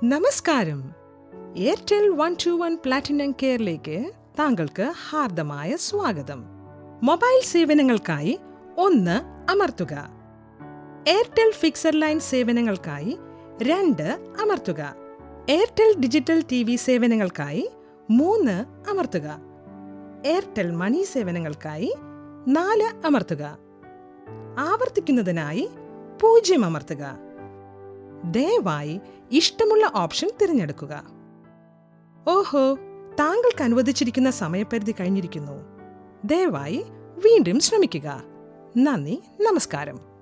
നമസ്കാരം. Airtel 121 platinum കെയറിലേക്ക് താങ്കൾക്ക് ഹാർദമായ സ്വാഗതം. മൊബൈൽ സേവനങ്ങൾക്കായി 1 അമർത്തുക. എയർടെൽ ഫിക്സഡ് ലൈൻ സേവനങ്ങൾക്കായി 2 അമർത്തുക. എയർടെൽ ഡിജിറ്റൽ TV സേവനങ്ങൾക്കായി 3 അമർത്തുക. എയർടെൽ മണി സേവനങ്ങൾക്കായി 4 അമർത്തുക. ആവർത്തിക്കുന്നതിനായി 0 അമർത്തുക. ദയവായി ഇഷ്ടമുള്ള ഓപ്ഷൻ തിരഞ്ഞെടുക്കുക. ഓഹോ, താങ്കൾക്ക് അനുവദിച്ചിരിക്കുന്ന സമയപരിധി കഴിഞ്ഞിരിക്കുന്നു. ദയവായി വീണ്ടും ശ്രമിക്കുക. നന്ദി, നമസ്കാരം.